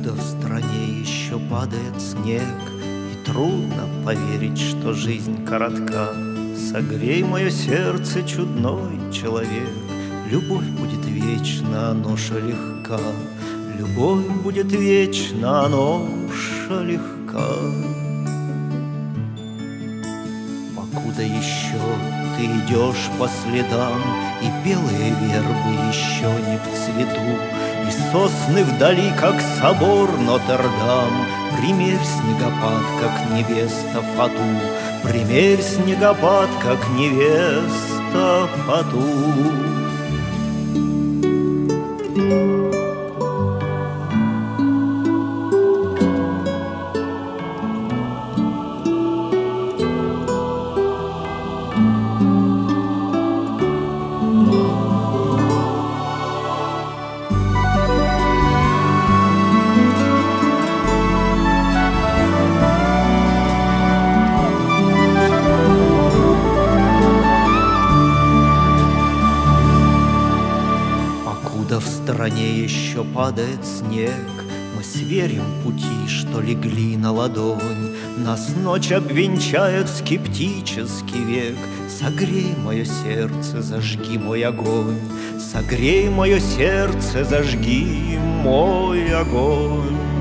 Покуда в стране еще падает снег, и трудно поверить, что жизнь коротка, согрей мое сердце, чудной человек. Любовь будет вечна, а ноша легка. Любовь будет вечна, а ноша легка. Покуда еще ты идешь по следам, и белые вербы еще не в цвету, и сосны вдали, как собор Нотр-Дам, примерь снегопад, как невеста фату, примерь снегопад, как невеста фату. Покуда в стране еще падает снег, мы сверим пути, что легли на ладонь. Нас ночь обвенчает в скептический век. Согрей мое сердце, зажги мой огонь. Согрей мое сердце, зажги мой огонь.